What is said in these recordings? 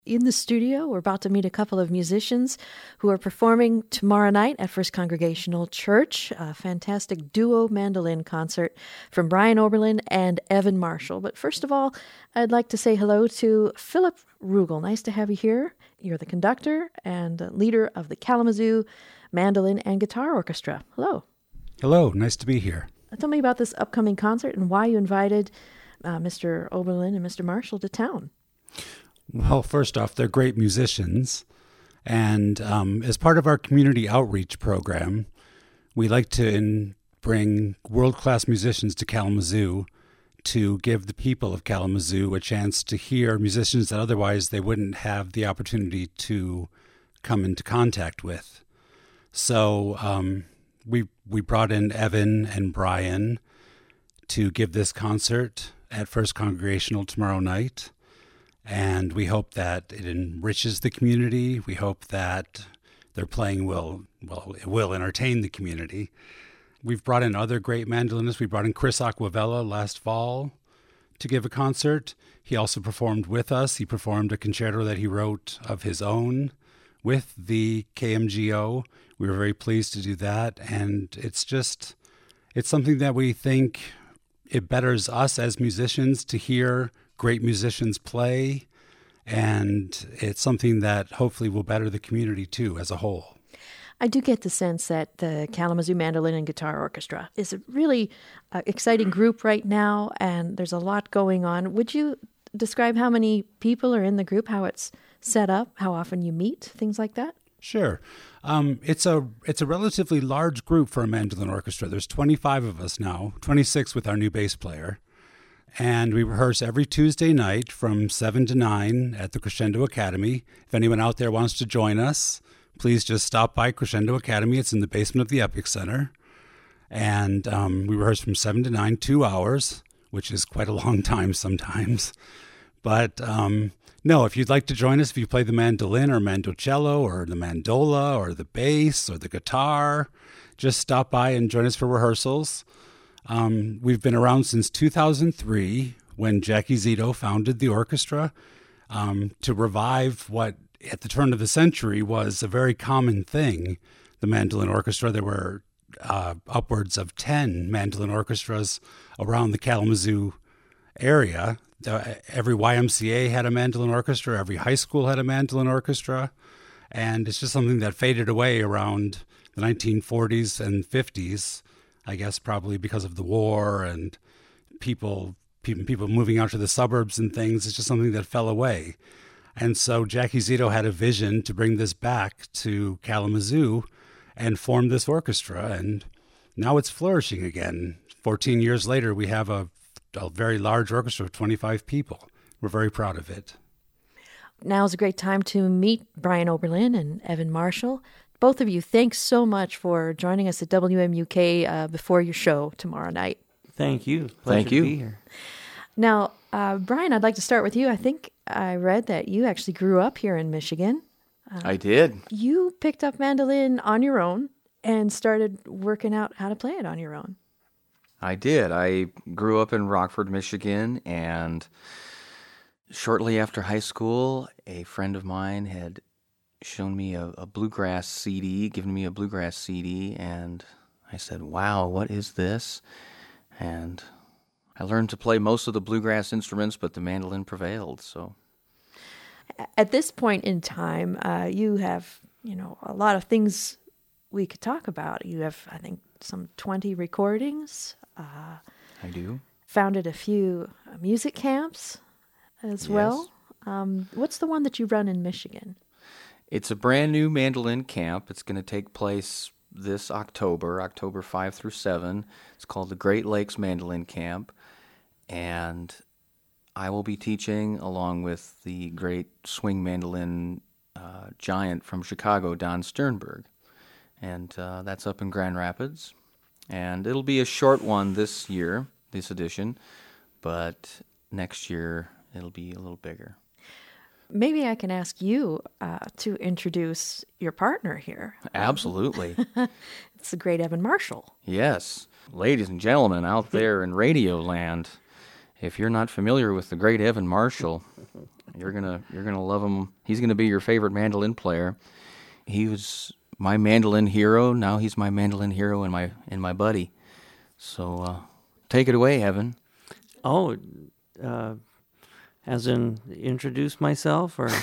In the studio, we're about to meet a couple of musicians who are performing tomorrow night at First Congregational Church, a fantastic duo mandolin concert from Brian Oberlin and Evan Marshall. But first of all, I'd like to say hello to Philip Rugel. Nice to have you here. You're the conductor and leader of the Kalamazoo Mandolin and Guitar Orchestra. Hello. Hello, nice to be here. Tell me about this upcoming concert and why you invited Mr. Oberlin and Mr. Marshall to town. Well, first off, they're great musicians. And as part of our community outreach program, we like to bring world-class musicians to Kalamazoo to give the people of Kalamazoo a chance to hear musicians that otherwise they wouldn't have the opportunity to come into contact with. So we brought in Evan and Brian to give this concert at First Congregational tomorrow night. And we hope that it enriches the community. We hope that their playing will entertain the community. We've brought in other great mandolinists. We brought in Chris Acquavella last fall to give a concert. He also performed with us. He performed a concerto that he wrote of his own with the KMGO. We were very pleased to do that. And it's something that we think it betters us as musicians to hear great musicians play, and it's something that hopefully will better the community too as a whole. I do get the sense that the Kalamazoo Mandolin and Guitar Orchestra is a really exciting group right now, and there's a lot going on. Would you describe how many people are in the group, how it's set up, how often you meet, things like that? Sure. It's a relatively large group for a mandolin orchestra. There's 25 of us now, 26 with our new bass player. And we rehearse every Tuesday night from 7 to 9 at the Crescendo Academy. If anyone out there wants to join us, please just stop by Crescendo Academy. It's in the basement of the Epic Center. And we rehearse from 7 to 9, 2 hours, which is quite a long time sometimes. But no, if you'd like to join us, if you play the mandolin or mandocello or the mandola or the bass or the guitar, just stop by and join us for rehearsals. We've been around since 2003 when Jackie Zito founded the orchestra to revive what at the turn of the century was a very common thing, the mandolin orchestra. There were upwards of 10 mandolin orchestras around the Kalamazoo area. Every YMCA had a mandolin orchestra. Every high school had a mandolin orchestra. And it's just something that faded away around the 1940s and 50s. I guess probably because of the war and people moving out to the suburbs and things. It's just something that fell away. And so Jackie Zito had a vision to bring this back to Kalamazoo and form this orchestra. And now it's flourishing again. 14 years later, we have a very large orchestra of 25 people. We're very proud of it. Now's a great time to meet Brian Oberlin and Evan Marshall. Both of you, thanks so much for joining us at WMUK before your show tomorrow night. Thank you. Thank you. To be here. Now, Brian, I'd like to start with you. I think I read that you actually grew up here in Michigan. I did. You picked up mandolin on your own and started working out how to play it on your own. I did. I grew up in Rockford, Michigan, and shortly after high school, a friend of mine had shown me a bluegrass CD, given me a bluegrass CD, and I said, wow, what is this? And I learned to play most of the bluegrass instruments, but the mandolin prevailed, so. At this point in time, you have, a lot of things we could talk about. You have, I think, some 20 recordings. I do. Founded a few music camps as well. What's the one that you run in Michigan? It's a brand new mandolin camp. It's going to take place this October 5 through 7. It's called the Great Lakes Mandolin Camp. And I will be teaching along with the great swing mandolin giant from Chicago, Don Sternberg. And that's up in Grand Rapids. And it'll be a short one this year, this edition. But next year, it'll be a little bigger. Maybe I can ask you to introduce your partner here. Absolutely. It's the great Evan Marshall. Yes. Ladies and gentlemen out there in radio land, if you're not familiar with the great Evan Marshall, You're gonna love him. He's gonna be your favorite mandolin player. He was my mandolin hero. Now he's my mandolin hero and my buddy. So take it away, Evan. Oh, as in introduce myself, or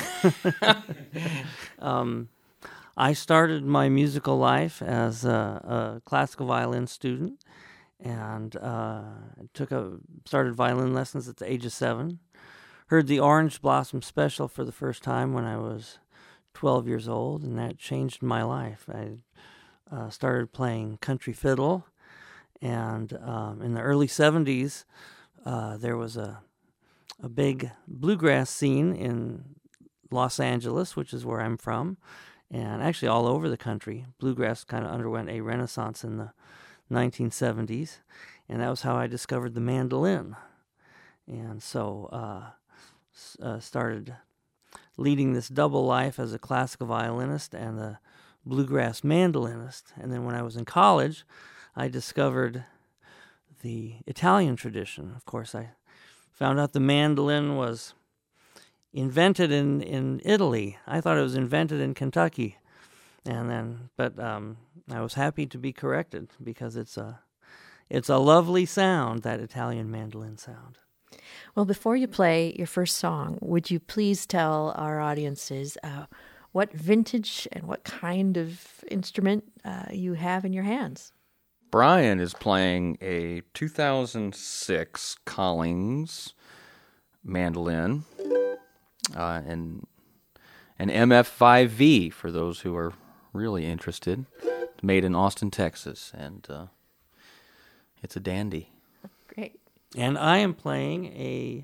I started my musical life as a classical violin student, and started violin lessons at the age of 7. Heard the Orange Blossom Special for the first time when I was 12 years old, and that changed my life. I started playing country fiddle, and in the early 70s, there was a big bluegrass scene in Los Angeles, which is where I'm from, and actually all over the country. Bluegrass kind of underwent a renaissance in the 1970s, and that was how I discovered the mandolin. And so started leading this double life as a classical violinist and a bluegrass mandolinist. And then when I was in college, I discovered the Italian tradition. Of course, I found out the mandolin was invented in Italy. I thought it was invented in Kentucky. But I was happy to be corrected, because it's a lovely sound, that Italian mandolin sound. Well, before you play your first song, would you please tell our audiences what vintage and what kind of instrument you have in your hands? Brian is playing a 2006 Collings mandolin, and an MF5V for those who are really interested. Made in Austin, Texas, and it's a dandy. Great. And I am playing a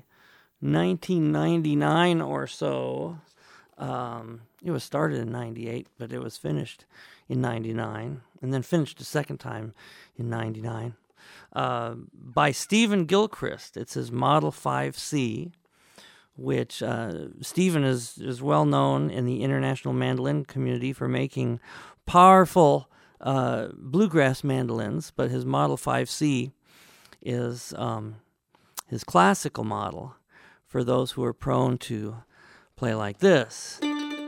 1999 or so. It was started in 98, but it was finished in 99, and then finished a second time in 99, by Stephen Gilchrist. It's his Model 5C, which Stephen is well known in the international mandolin community for making powerful bluegrass mandolins, but his Model 5C is his classical model for those who are prone to play like this.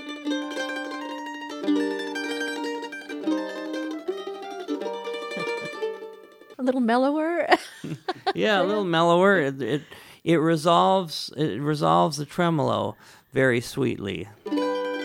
A little mellower? Yeah, a little mellower. It resolves the tremolo very sweetly. All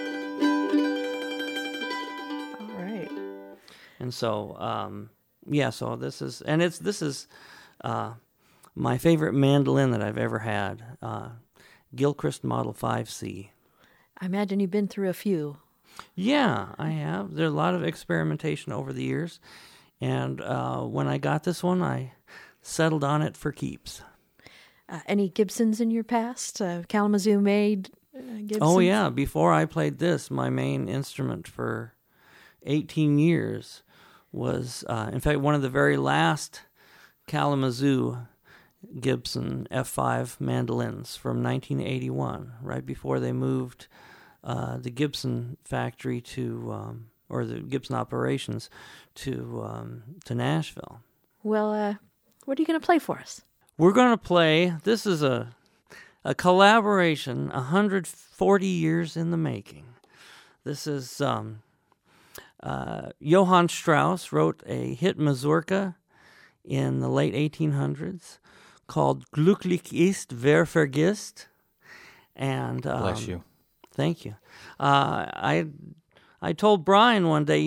right. And so, so this is my favorite mandolin that I've ever had, Gilchrist Model 5C. I imagine you've been through a few. Yeah, I have. There's a lot of experimentation over the years, and when I got this one, I settled on it for keeps. Any Gibsons in your past? Kalamazoo made Gibsons? Oh, yeah. Before I played this, my main instrument for 18 years was, in fact, one of the very last Kalamazoo Gibson F5 mandolins from 1981, right before they moved the Gibson factory or the Gibson operations to Nashville. Well, what are you going to play for us? We're going to play, this is a collaboration 140 years in the making. This is Johann Strauss wrote a hit mazurka in the late 1800s called Glücklich ist, wer vergisst. And Bless you. Thank you. I told Brian one day,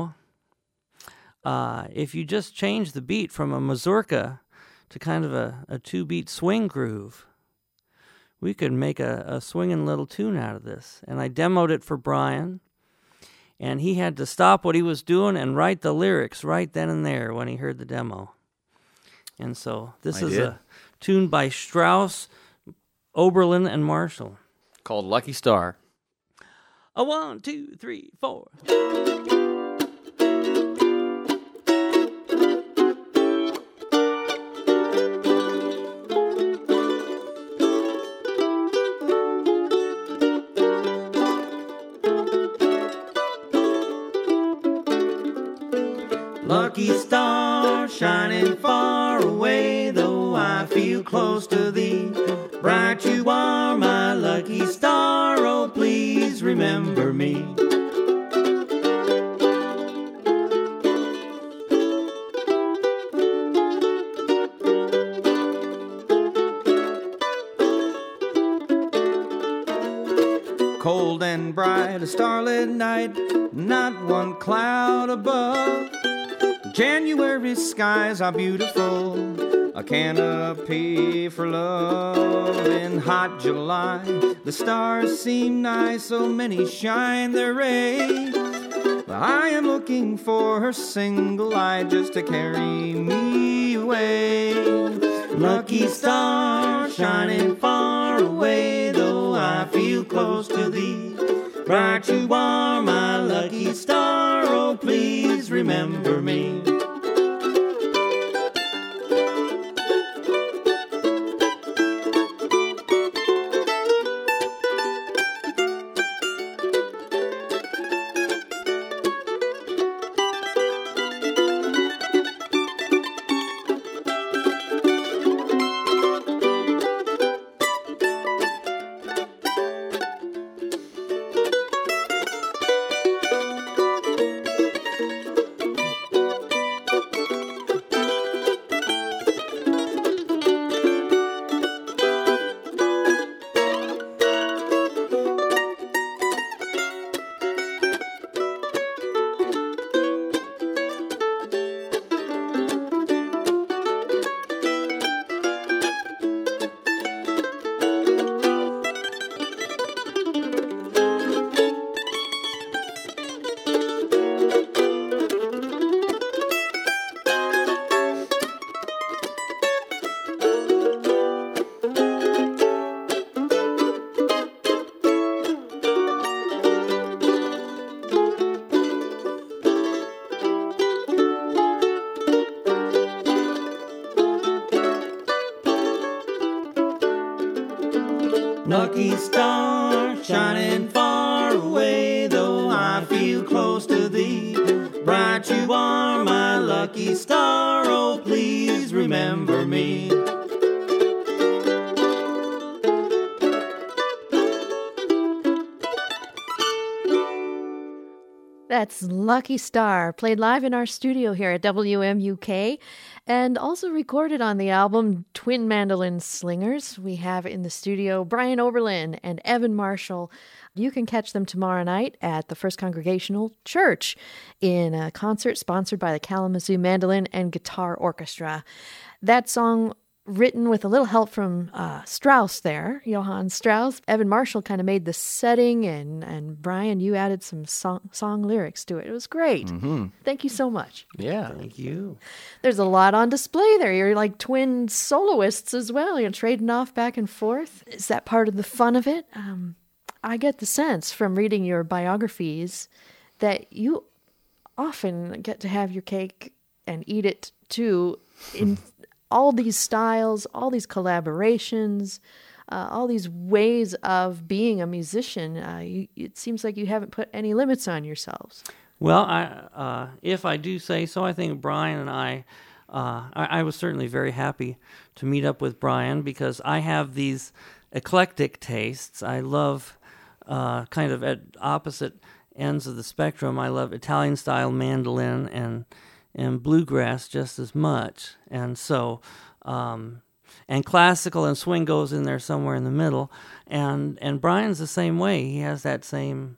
if you just change the beat from a mazurka to kind of a 2-beat swing groove, we could make a swinging little tune out of this. And I demoed it for Brian, and he had to stop what he was doing and write the lyrics right then and there when he heard the demo. And so this is a tune by Strauss, Oberlin, and Marshall. Called Lucky Star. 1, 2, 3, 4. Lucky star shining far away, though I feel close to thee. Bright you are, my lucky star. remember me. Cold and bright, a starlit night, not one cloud above. January skies are beautiful, a canopy for love. In hot July, the stars seem nice, so many shine their ray. I am looking for her single eye just to carry me away. Lucky star shining far away, though I feel close to thee. Bright you are, my lucky star, oh please remember me. Lucky star shining far away, though I feel close to thee. Bright you are, my lucky star, oh please remember me. That's Lucky Star, played live in our studio here at WMUK and also recorded on the album Twin Mandolin Slingers. We have in the studio Brian Oberlin and Evan Marshall. You can catch them tomorrow night at the First Congregational Church in a concert sponsored by the Kalamazoo Mandolin and Guitar Orchestra. That song, written with a little help from Strauss there, Johann Strauss. Evan Marshall kind of made the setting, and Brian, you added some song lyrics to it. It was great. Mm-hmm. Thank you so much. Yeah. Thank you. There's a lot on display there. You're like twin soloists as well. You're trading off back and forth. Is that part of the fun of it? I get the sense from reading your biographies that you often get to have your cake and eat it too in all these styles, all these collaborations, all these ways of being a musician. It seems like you haven't put any limits on yourselves. Well, if I do say so, I think Brian and I was certainly very happy to meet up with Brian because I have these eclectic tastes. I love kind of at opposite ends of the spectrum. I love Italian-style mandolin and bluegrass just as much. And so, and classical and swing goes in there somewhere in the middle. And Brian's the same way. He has that same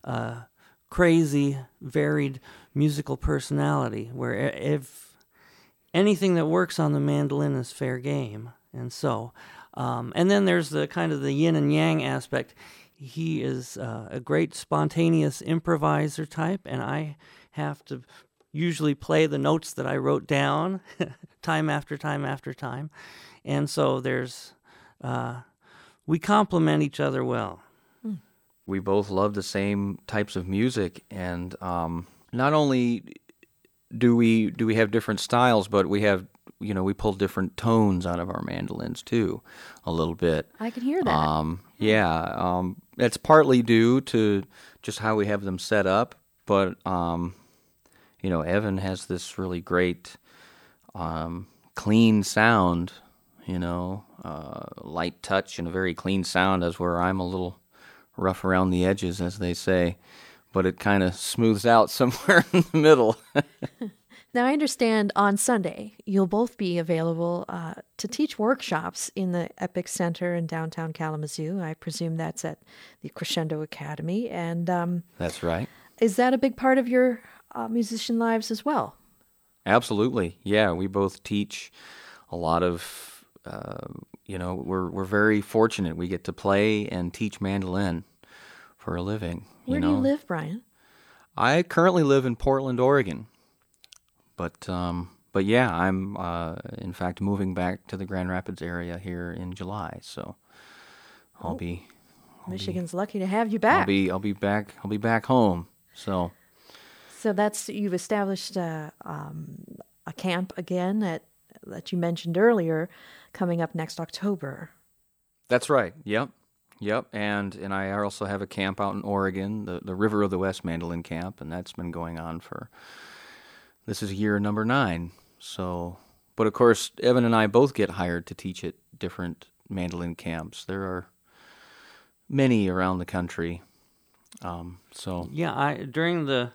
crazy, varied musical personality where if anything that works on the mandolin is fair game. And so, and then there's the kind of the yin and yang aspect. He is a great spontaneous improviser type, and I have to usually play the notes that I wrote down time after time after time. And so there's, we complement each other well. We both love the same types of music, and not only do we have different styles, but we have, we pull different tones out of our mandolins too, a little bit. I can hear that. That's partly due to just how we have them set up, but Evan has this really great clean sound, light touch and a very clean sound, as where I'm a little rough around the edges, as they say, but it kind of smooths out somewhere in the middle. Now, I understand on Sunday you'll both be available to teach workshops in the Epic Center in downtown Kalamazoo. I presume that's at the Crescendo Academy. And That's right. is that a big part of your musician lives as well? Absolutely. Yeah, we both teach a lot of, we're very fortunate. We get to play and teach mandolin for a living. Where do you live, Brian? I currently live in Portland, Oregon. But yeah, I'm in fact moving back to the Grand Rapids area here in July. So Michigan's lucky to have you back. I'll be back home. So that's you've established a camp again that you mentioned earlier, coming up next October. That's right. Yep. And I also have a camp out in Oregon, the River of the West Mandolin Camp, and that's been going on this is year number 9. So, but of course, Evan and I both get hired to teach at different mandolin camps. There are many around the country. Yeah, during the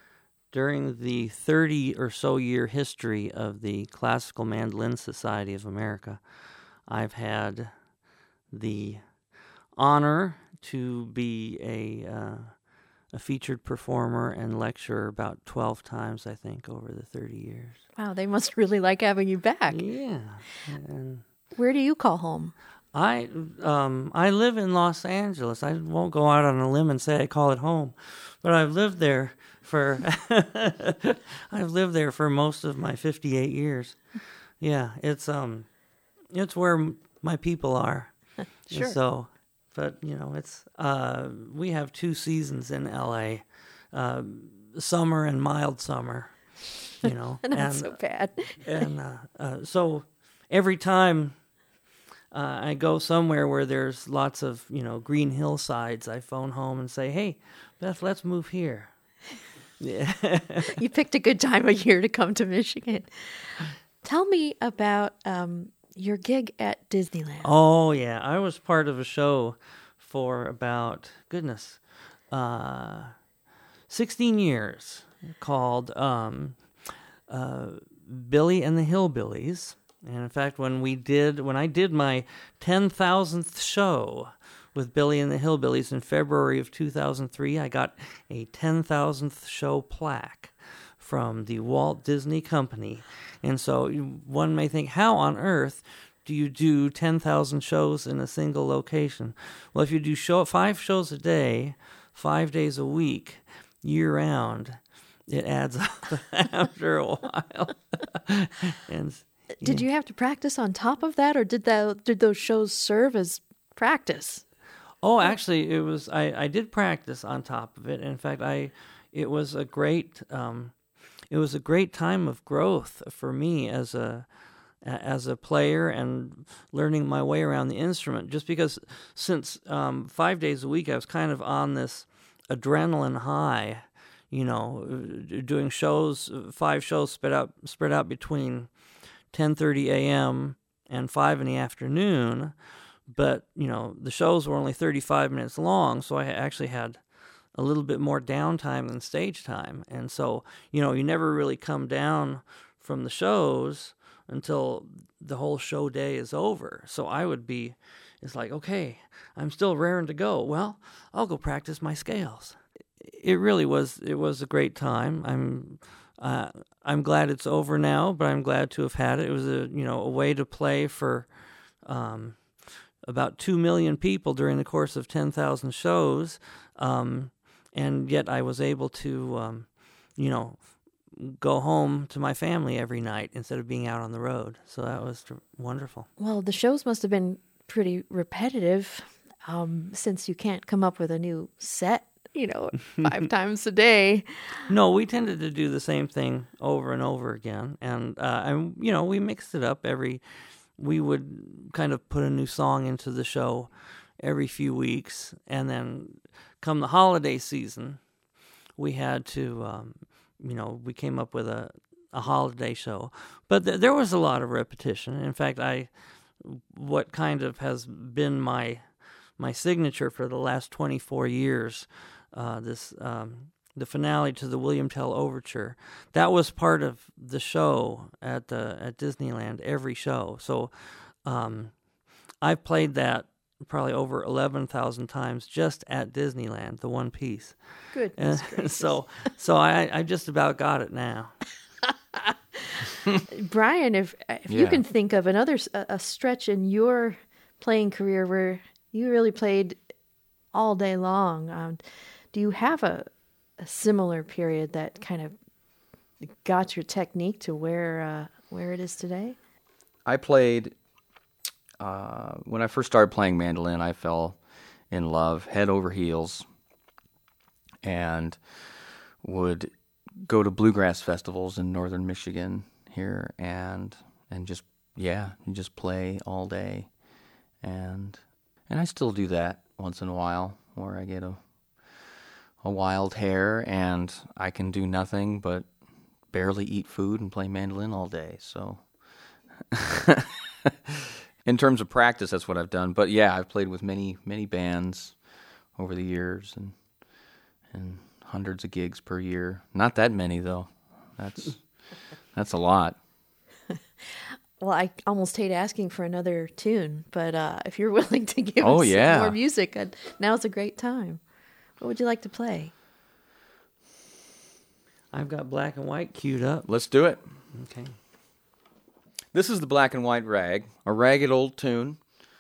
30 or so year history of the Classical Mandolin Society of America, I've had the honor to be a featured performer and lecturer about 12 times, I think, over the 30 years. Wow, they must really like having you back. Yeah. And where do you call home? I live in Los Angeles. I won't go out on a limb and say I call it home, but I've lived there for most of my 58 years. Yeah, it's where my people are. Sure. So, but it's we have 2 seasons in LA, summer and mild summer. Not so bad. And so every time I go somewhere where there's lots of green hillsides, I phone home and say, "Hey, Beth, let's move here." Yeah. You picked a good time of year to come to Michigan. Tell me about your gig at Disneyland. Oh, yeah. I was part of a show for about, 16 years called Billy and the Hillbillies. And in fact, when I did my 10,000th show with Billy and the Hillbillies in February of 2003, I got a 10,000th show plaque from the Walt Disney Company. And so one may think, how on earth do you do 10,000 shows in a single location? Well, if you do 5 shows a day, 5 days a week, year-round, it adds up after a while. Did you have to practice on top of that, or did those shows serve as practice? Oh, actually, it was. I did practice on top of it. In fact, it was a great time of growth for me as a player and learning my way around the instrument. Just because since 5 days a week, I was kind of on this adrenaline high. Doing shows, 5 shows spread out between 10:30 a.m. and 5 in the afternoon, but the shows were only 35 minutes long, so I actually had a little bit more downtime than stage time. And so you never really come down from the shows until the whole show day is over. So it's like, okay, I'm still raring to go. Well, I'll go practice my scales. It was a great time. I'm glad it's over now, but I'm glad to have had it. It was a way to play for about 2 million people during the course of 10,000 shows, and yet I was able to go home to my family every night instead of being out on the road. So that was wonderful. Well, the shows must have been pretty repetitive, since you can't come up with a new set 5 times a day. No, we tended to do the same thing over and over again. And we mixed it up we would kind of put a new song into the show every few weeks. And then come the holiday season, we had to, we came up with a holiday show. But there was a lot of repetition. In fact, what kind of has been my my signature for the last 24 years. The finale to the William Tell Overture. That was part of the show at Disneyland, every show. So I've played that probably over 11,000 times just at Disneyland, the one piece. Goodness gracious. So I just about got it now. Brian, if you Yeah. can think of another a stretch in your playing career where you really played all day long, do you have a similar period that kind of got your technique to where it is today? I played, when I first started playing mandolin, I fell in love head over heels and would go to bluegrass festivals in northern Michigan here and just play all day. And I still do that once in a while where I get a wild hair and I can do nothing but barely eat food and play mandolin all day. So in terms of practice, that's what I've done. But yeah, I've played with many, many bands over the years and hundreds of gigs per year. Not that many though. That's a lot. Well, I almost hate asking for another tune, but if you're willing to give Oh, us yeah. more music, now's a great time. What would you like to play? I've got Black and White queued up. Let's do it. Okay. This is the Black and White Rag, a ragged old tune.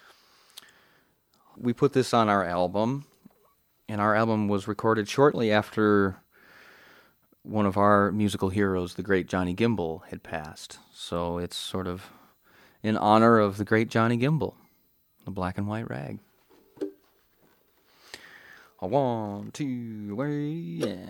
We put this on our album, and our album was recorded shortly after one of our musical heroes, the great Johnny Gimble, had passed. So it's sort of in honor of the great Johnny Gimble, the Black and White Rag. A 1, 2, 3, yeah.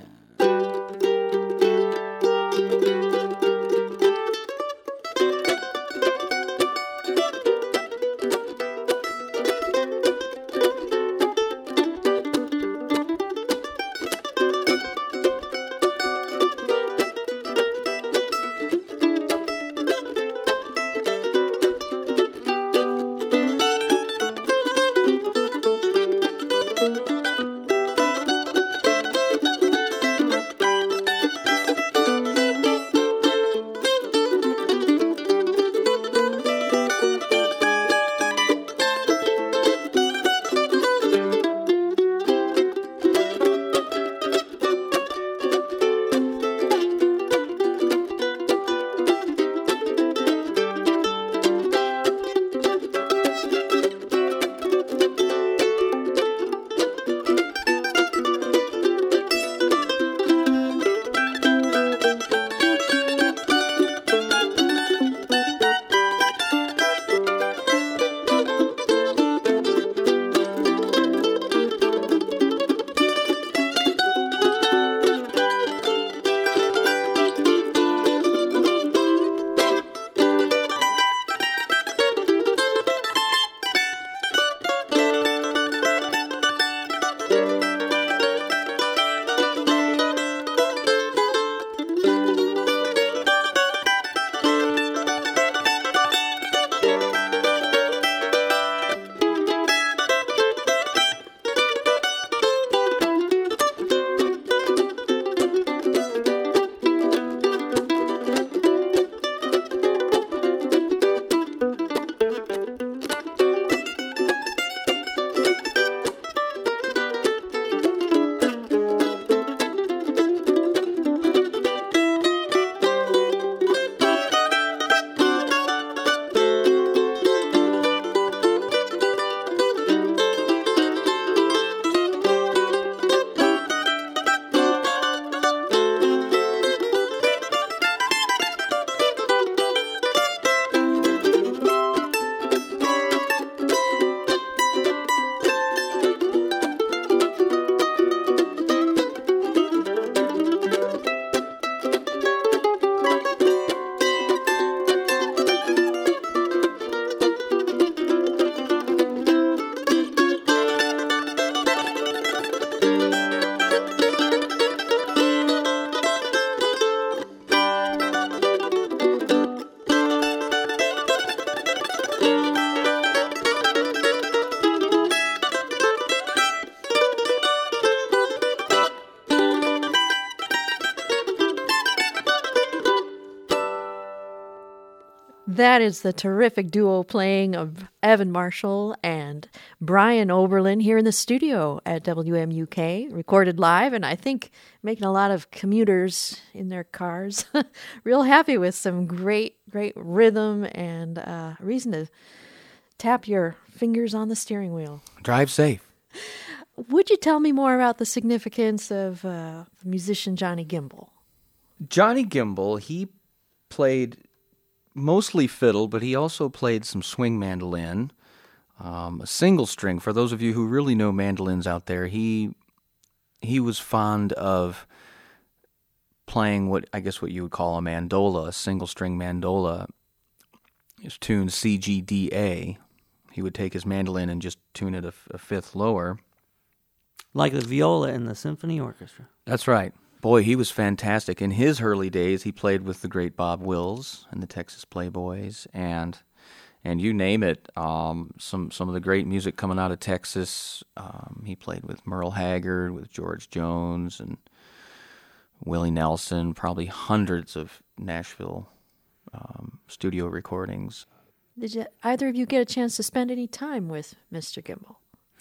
That is the terrific duo playing of Evan Marshall and Brian Oberlin here in the studio at WMUK, recorded live, and I think making a lot of commuters in their cars real happy with some great rhythm and reason to tap your fingers on the steering wheel. Drive safe. Would you tell me more about the significance of musician Johnny Gimble? Johnny Gimble, he played mostly fiddle, but he also played some swing mandolin, a single string. For those of you who really know mandolins out there, he was fond of playing what you would call a mandola, a single string mandola. His tune C, G, D, A. He would take his mandolin and just tune it a fifth lower. Like the viola in the symphony orchestra. That's right. Boy, he was fantastic. In his early days, he played with the great Bob Wills and the Texas Playboys, and you name it. Some of the great music coming out of Texas. He played with Merle Haggard, with George Jones, and Willie Nelson. Probably hundreds of Nashville studio recordings. Did either of you get a chance to spend any time with Mr. Gimble?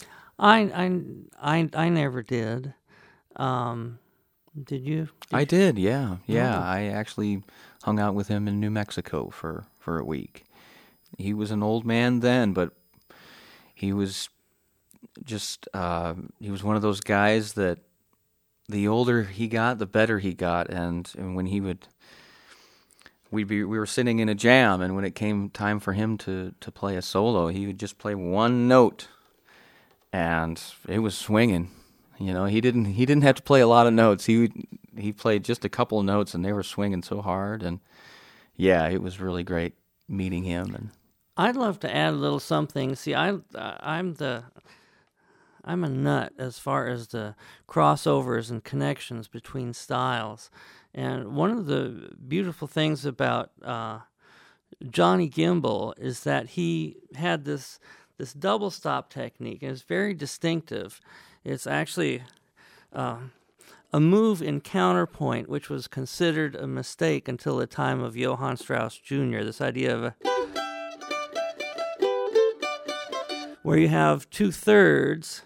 I never did. Did you? I did, yeah. I actually hung out with him in New Mexico for a week. He was an old man then, but he was just, he was one of those guys that the older he got, the better he got. And when we were sitting in a jam, and when it came time for him to play a solo, he would just play one note, and it was swinging. You know, he didn't have to play a lot of notes. He played just a couple of notes, and they were swinging so hard. And yeah, it was really great meeting him. And I'd love to add a little something. See, I'm a nut as far as the crossovers and connections between styles. And one of the beautiful things about Johnny Gimble is that he had this double stop technique, and it's very distinctive. It's actually a move in counterpoint, which was considered a mistake until the time of Johann Strauss Jr. This idea of where you have two thirds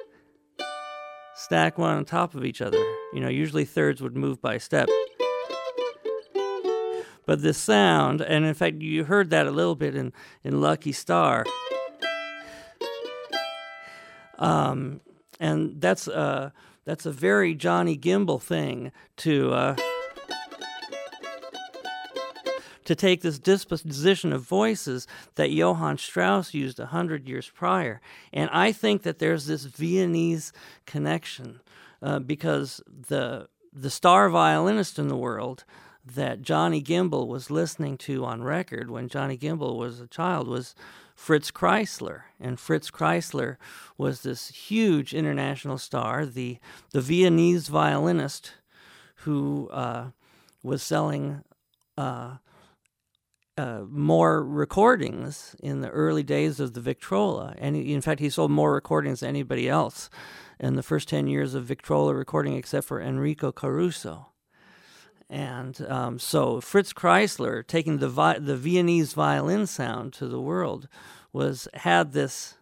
stack one on top of each other. You know, usually thirds would move by step. But this sound, and in fact you heard that a little bit in Lucky Star. And that's a very Johnny Gimble thing to take this disposition of voices that Johann Strauss used 100 years prior. And I think that there's this Viennese connection because the star violinist in the world that Johnny Gimble was listening to on record when Johnny Gimble was a child was Fritz Kreisler. And Fritz Kreisler was this huge international star, the Viennese violinist who was selling more recordings in the early days of the Victrola. And in fact, he sold more recordings than anybody else in the first 10 years of Victrola recording except for Enrico Caruso. And so Fritz Kreisler, taking the Viennese violin sound to the world, had this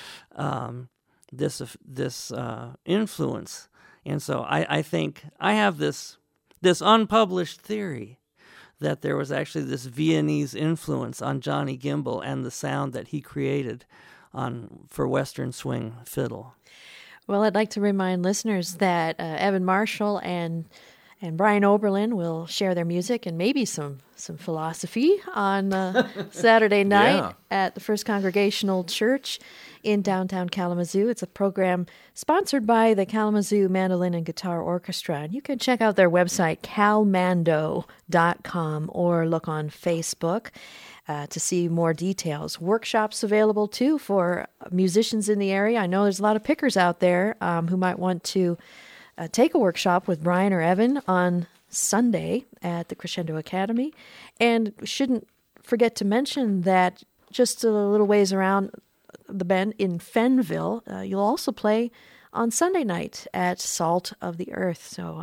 influence. And so I think I have this unpublished theory that there was actually this Viennese influence on Johnny Gimble and the sound that he created for Western swing fiddle. Well, I'd like to remind listeners that Evan Marshall and Brian Oberlin will share their music and maybe some philosophy on Saturday night at the First Congregational Church in downtown Kalamazoo. It's a program sponsored by the Kalamazoo Mandolin and Guitar Orchestra. And you can check out their website, calmando.com, or look on Facebook to see more details. Workshops available, too, for musicians in the area. I know there's a lot of pickers out there who might want to take a workshop with Brian or Evan on Sunday at the Crescendo Academy. And shouldn't forget to mention that just a little ways around the bend in Fenville, you'll also play on Sunday night at Salt of the Earth. So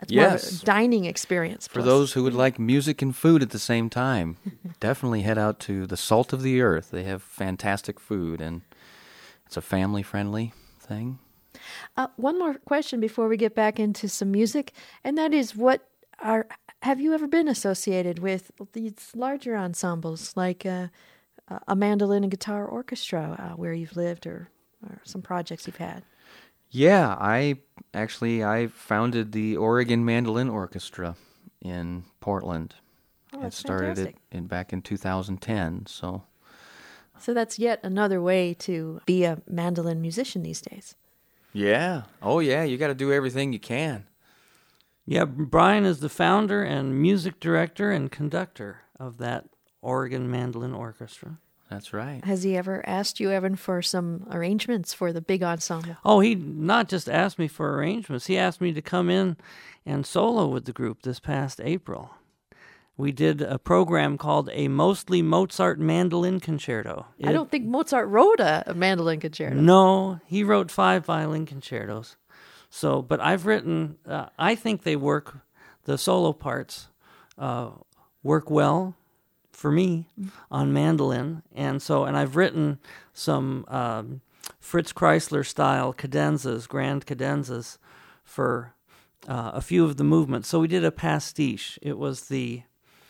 That's more of Yes. a dining experience. For plus. those who would like music and food at the same time, definitely head out to the Salt of the Earth. They have fantastic food, and it's a family-friendly thing. One more question before we get back into some music, and that is, have you ever been associated with these larger ensembles like a mandolin and guitar orchestra where you've lived, or some projects you've had? Yeah, I founded the Oregon Mandolin Orchestra in Portland. Oh, It that's started fantastic. back in 2010. So that's yet another way to be a mandolin musician these days. yeah, oh yeah, you got to do everything you can. Yeah, Brian is the founder and music director and conductor of that Oregon Mandolin Orchestra. That's right. Has he ever asked you, Evan, for some arrangements for the big ensemble? Oh, he not just asked me for arrangements. He asked me to come in and solo with the group this past April. We did a program called A Mostly Mozart Mandolin Concerto. I don't think Mozart wrote a mandolin concerto. No, he wrote 5 violin concertos. So, but I've written, I think the solo parts work well for me on mandolin. And I've written some Fritz Kreisler style cadenzas, grand cadenzas, for a few of the movements. So we did a pastiche. It was this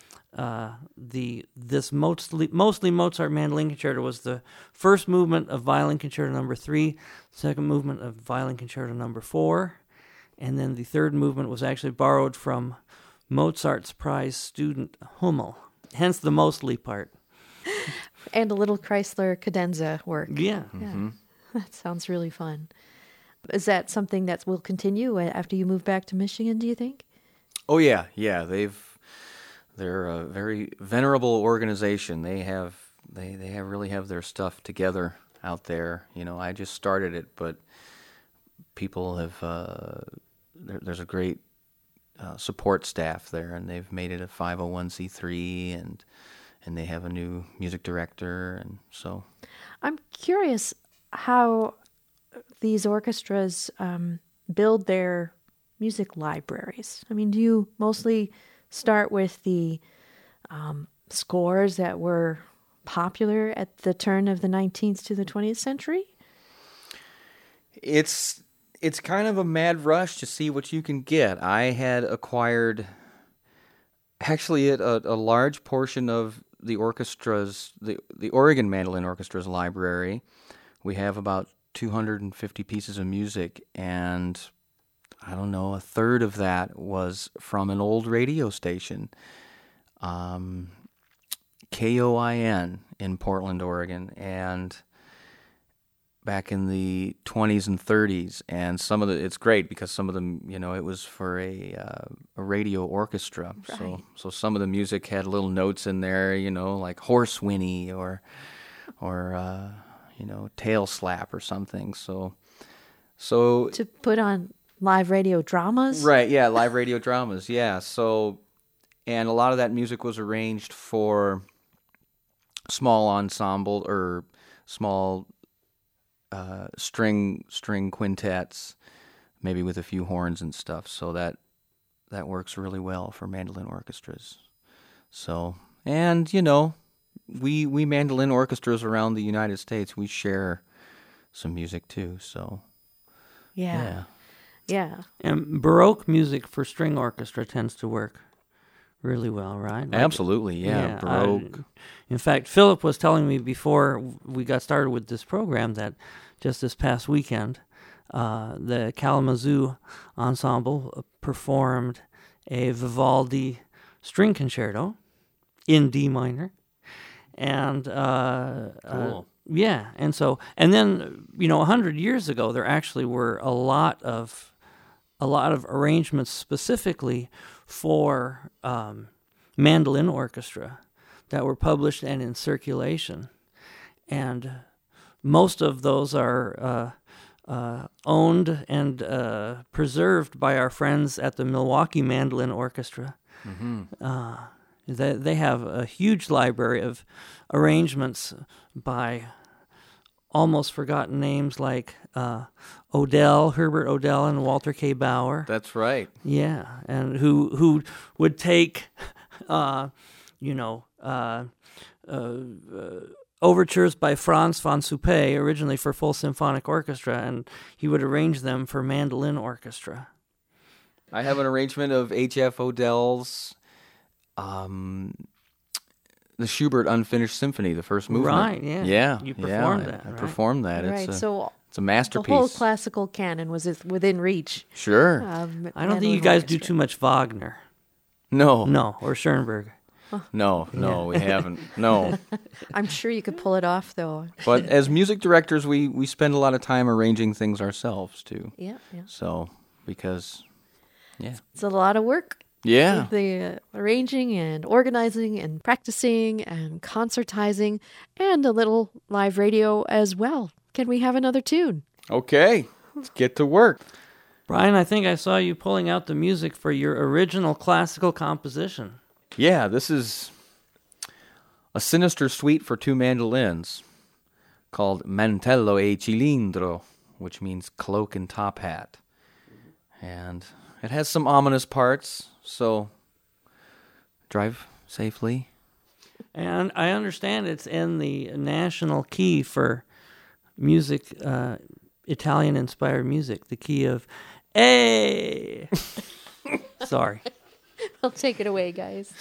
mostly Mozart mandolin concerto was the first movement of Violin Concerto Number 3, second movement of Violin Concerto Number 4, and then the third movement was actually borrowed from Mozart's prize student Hummel, hence the mostly part. And a little Chrysler cadenza work. Yeah. Yeah. That sounds really fun. Is that something that will continue after you move back to Michigan, do you think? Oh yeah, yeah. They're a very venerable organization. They really have their stuff together out there. You know, I just started it, but people have there's a great support staff there, and they've made it a 501c3, and they have a new music director, and so. I'm curious how these orchestras build their music libraries. I mean, do you mostly start with the scores that were popular at the turn of the 19th to the 20th century? It's kind of a mad rush to see what you can get. I had acquired actually a large portion of the orchestra's, the Oregon Mandolin Orchestra's library. We have about 250 pieces of music, and I don't know, a third of that was from an old radio station, KOIN in Portland, Oregon, and back in the 20s and 30s. And it's great because some of them, you know, it was for a radio orchestra. Right. So some of the music had little notes in there, you know, like horse whinny or you know, tail slap or something. So To put on live radio dramas? right, yeah, live radio dramas, yeah. So, and a lot of that music was arranged for small ensemble or small string quintets, maybe with a few horns and stuff. So that works really well for mandolin orchestras. So, and you know, we mandolin orchestras around the United States, we share some music too. So Yeah. And Baroque music for string orchestra tends to work really well, right? Like, absolutely, yeah. Baroque. In fact, Philip was telling me before we got started with this program that just this past weekend, the Kalamazoo Ensemble performed a Vivaldi string concerto in D minor. And Cool. yeah, and then, you know, 100 years ago, there actually were a lot of arrangements specifically for mandolin orchestra that were published and in circulation, and most of those are owned and preserved by our friends at the Milwaukee Mandolin Orchestra. Mm-hmm. They have a huge library of arrangements by almost forgotten names like Herbert Odell and Walter K. Bauer. That's right. Yeah, and who would take, overtures by Franz von Suppé, originally for full symphonic orchestra, and he would arrange them for mandolin orchestra. I have an arrangement of H.F. Odell's the Schubert Unfinished Symphony, the first movement. Right, yeah. Yeah. You performed that, I right? performed that. Right, It's so a masterpiece. the whole classical canon was within reach. Sure. I don't think you guys do too much Wagner. No, or Schoenberg. no, we haven't. No. I'm sure you could pull it off, though. But as music directors, we spend a lot of time arranging things ourselves, too. Yeah. So, because, It's a lot of work. Yeah. The arranging and organizing and practicing and concertizing and a little live radio as well. Can we have another tune? Okay, let's get to work. Brian, I think I saw you pulling out the music for your original classical composition. Yeah, this is a sinister suite for two mandolins called Mantello e Cilindro, which means cloak and top hat. And it has some ominous parts, so drive safely. And I understand it's in the national key for music, Italian-inspired music, the key of A. Sorry. I'll take it away, guys.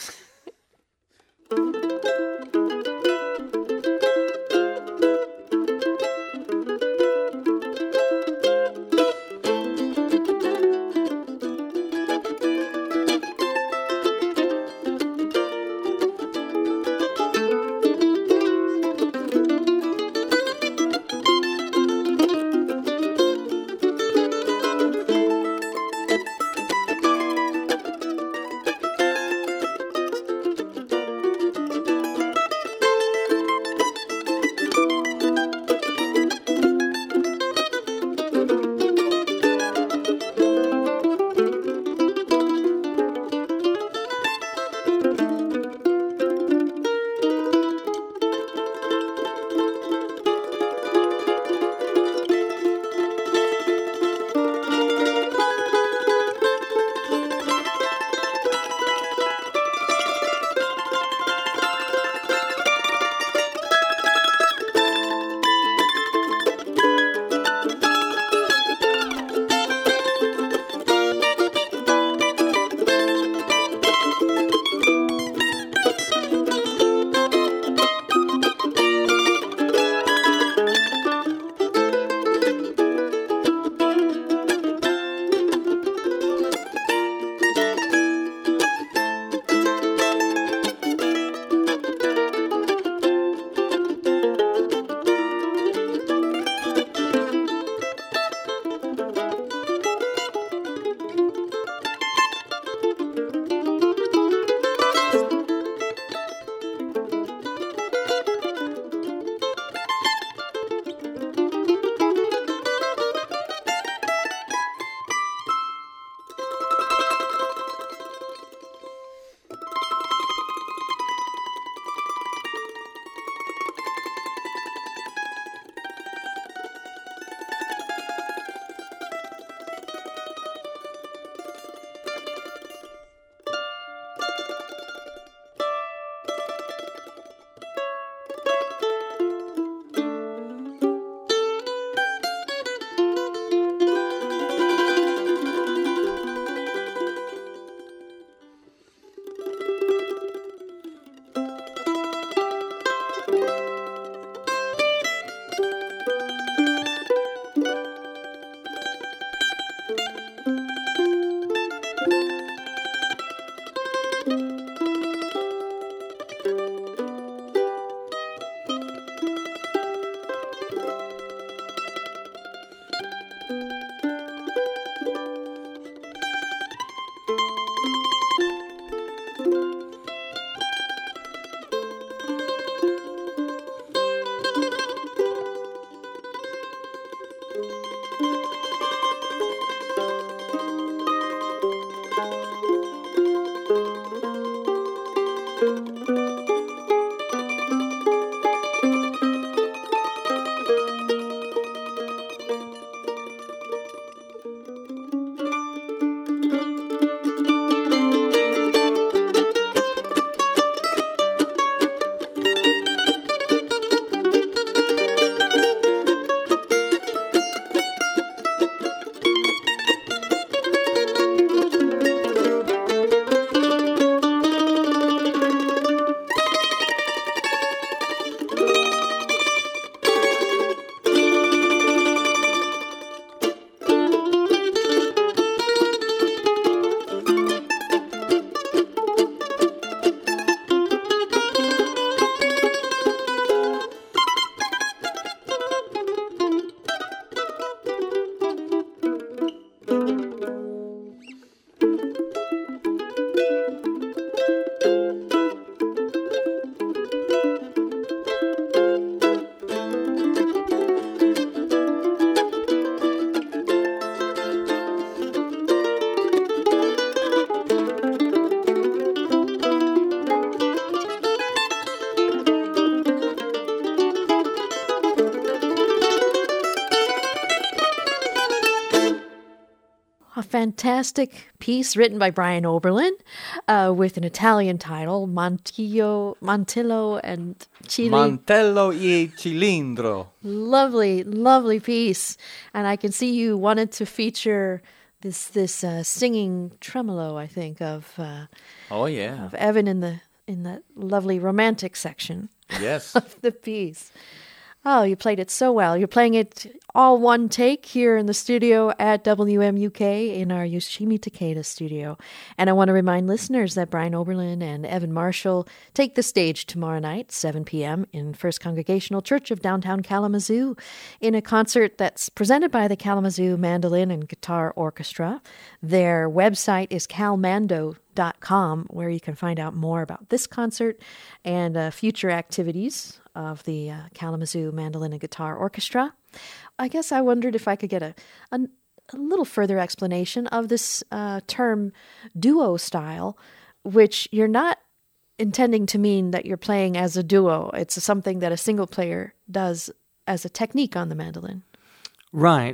fantastic piece written by Brian Oberlin with an Italian title, Mantello and Chili. Mantello e cilindro. Lovely, lovely piece. And I can see you wanted to feature this singing tremolo, I think, of of Evan in the lovely romantic section Yes. of the piece. Oh, you played it so well. You're playing it all one take here in the studio at WMUK in our Yoshimi Takeda studio. And I want to remind listeners that Brian Oberlin and Evan Marshall take the stage tomorrow night, 7 p.m., in First Congregational Church of Downtown Kalamazoo in a concert that's presented by the Kalamazoo Mandolin and Guitar Orchestra. Their website is calmando.com, where you can find out more about this concert and future activities of the Kalamazoo Mandolin and Guitar Orchestra. I guess I wondered if I could get a little further explanation of this term duo style, which you're not intending to mean that you're playing as a duo. It's something that a single player does as a technique on the mandolin. Right.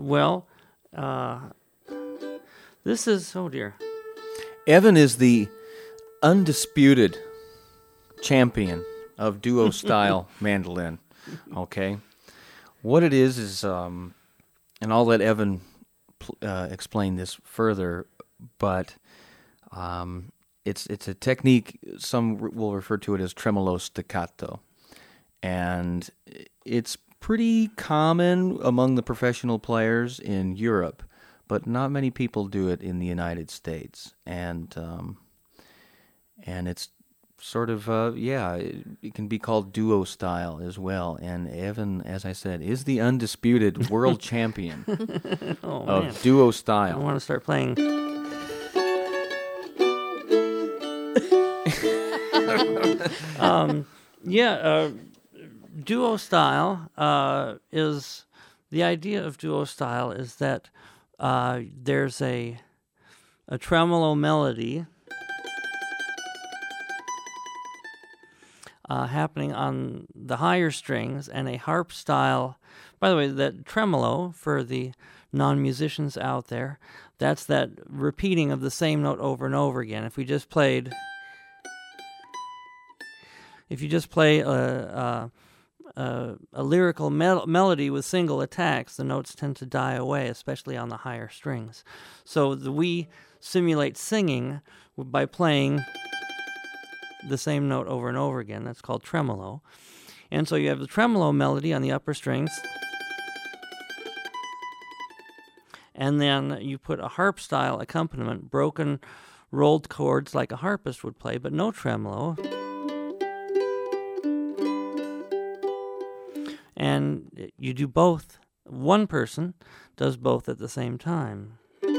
This is, oh dear. Evan is the undisputed champion of duo-style mandolin, okay? What it is, and I'll let Evan explain this further, but it's a technique, some will refer to it as tremolo staccato, and it's pretty common among the professional players in Europe, but not many people do it in the United States, and it's sort of, it can be called duo style as well. And Evan, as I said, is the undisputed world champion of duo style. I want to start playing. Duo style is, the idea of duo style is that there's a tremolo melody happening on the higher strings, and a harp style. By the way, that tremolo, for the non-musicians out there, that's that repeating of the same note over and over again. If you just play a lyrical melody with single attacks, the notes tend to die away, especially on the higher strings. So we simulate singing by playing the same note over and over again. That's called tremolo. And so you have the tremolo melody on the upper strings, and then you put a harp style accompaniment, broken rolled chords like a harpist would play, but no tremolo. And you do both. One person does both at the same time.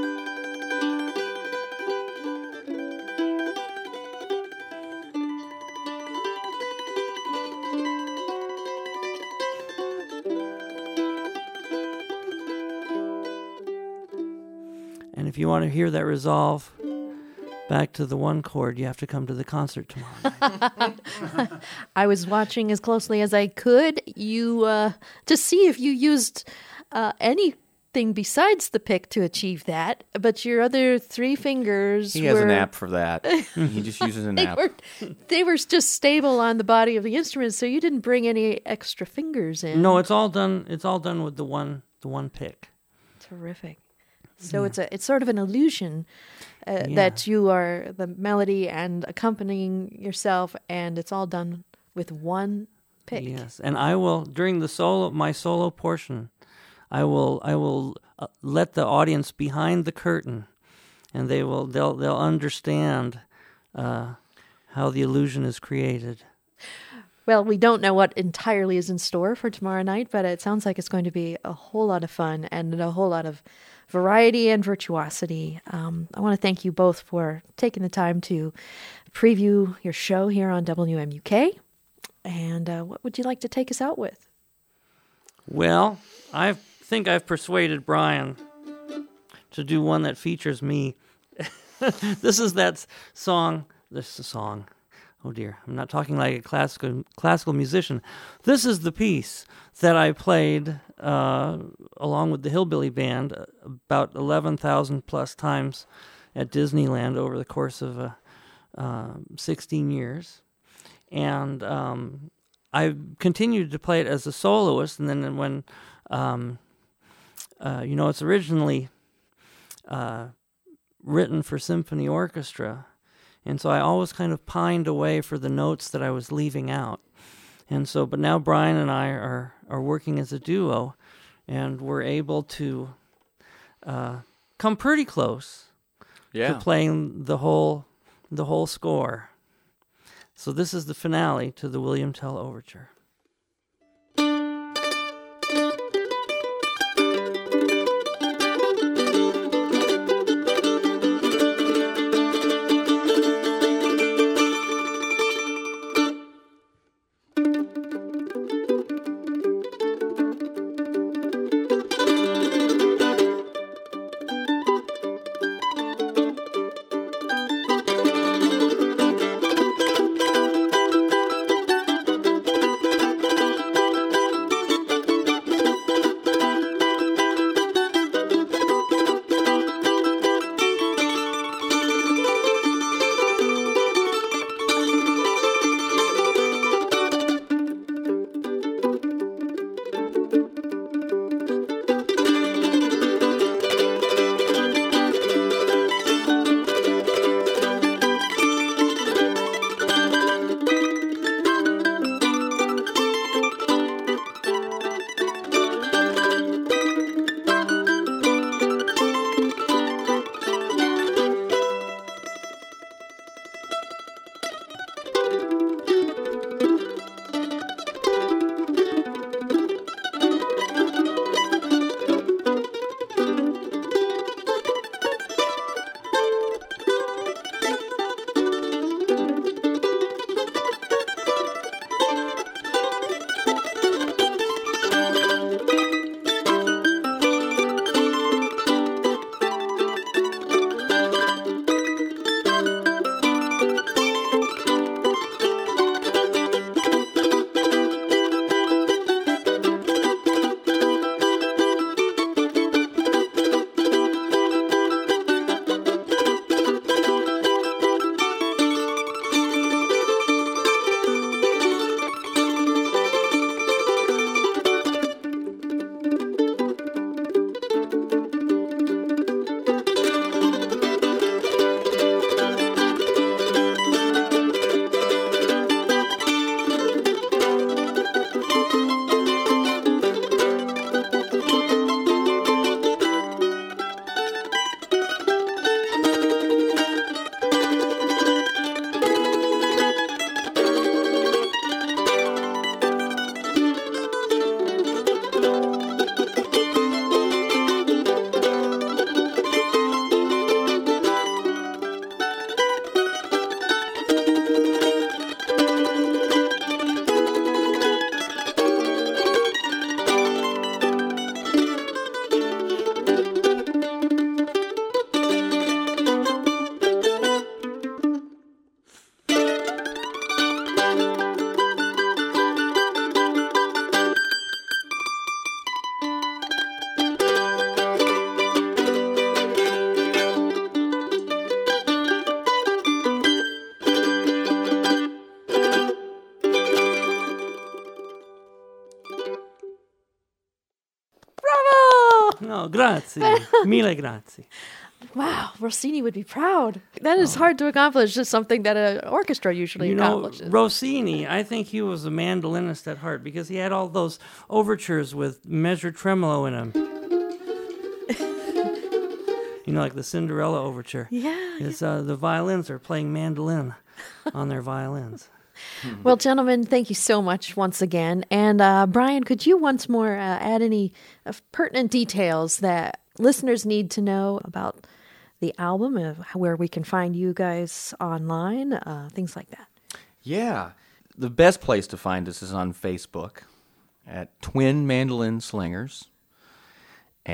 And if you want to hear that resolve back to the one chord, you have to come to the concert tomorrow night. I was watching as closely as I could to see if you used anything besides the pick to achieve that, but your other three fingers He has an app for that. He just uses an app. They were just stable on the body of the instrument, so you didn't bring any extra fingers in. No, it's all done with the one pick. Terrific. So it's sort of an illusion that you are the melody and accompanying yourself, and it's all done with one pick. Yes, and I will, during my solo portion, I will let the audience behind the curtain, and they'll understand how the illusion is created. Well, we don't know what entirely is in store for tomorrow night, but it sounds like it's going to be a whole lot of fun and a whole lot of variety and virtuosity. I want to thank you both for taking the time to preview your show here on WMUK. And what would you like to take us out with? Well, I think I've persuaded Brian to do one that features me. This is a song. oh dear, I'm not talking like a classical musician. This is the piece that I played along with the Hillbilly Band about 11,000 plus times at Disneyland over the course of 16 years. And I continued to play it as a soloist, and then when, it's originally written for symphony orchestra, and so I always kind of pined away for the notes that I was leaving out. And so, but now Brian and I are working as a duo, and we're able to come pretty close to playing the whole score. So this is the finale to the William Tell Overture. No, grazie. Mille grazie. Wow, Rossini would be proud. That is hard to accomplish, just something that an orchestra usually accomplishes. Rossini, I think he was a mandolinist at heart because he had all those overtures with measured tremolo in them. Like the Cinderella overture. Yeah. The violins are playing mandolin on their violins. Well, gentlemen, thank you so much once again. And Brian, could you once more add any pertinent details that listeners need to know about the album, where we can find you guys online, things like that? Yeah. The best place to find us is on Facebook at Twin Mandolin Slingers.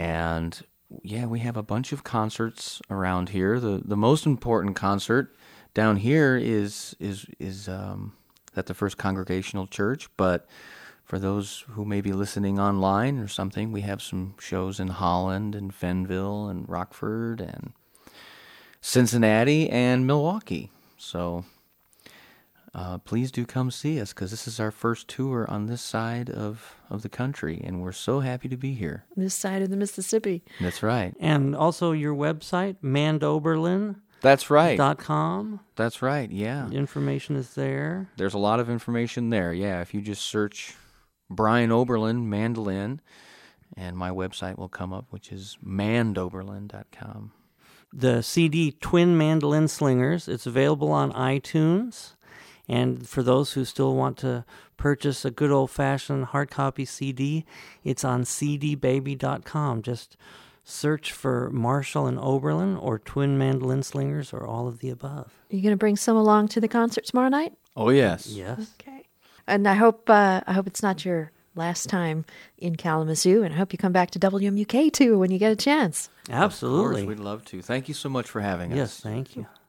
And yeah, we have a bunch of concerts around here. The most important concert down here is at the First Congregational Church, but for those who may be listening online or something, we have some shows in Holland and Fenville and Rockford and Cincinnati and Milwaukee. So please do come see us, because this is our first tour on this side of the country, and we're so happy to be here. This side of the Mississippi. That's right. And also your website, mandoberlin.com. That's right. That's right, yeah. Information is there. There's a lot of information there, yeah. If you just search Brian Oberlin, mandolin, and my website will come up, which is mandoberlin.com. The CD, Twin Mandolin Slingers, it's available on iTunes. And for those who still want to purchase a good old-fashioned hard copy CD, it's on cdbaby.com. Just search for Marshall and Oberlin or Twin Mandolin Slingers or all of the above. Are you going to bring some along to the concert tomorrow night? Oh, yes. Yes. Okay. And I hope it's not your last time in Kalamazoo, and I hope you come back to WMUK too when you get a chance. Absolutely. Of course, we'd love to. Thank you so much for having us. Yes, thank you.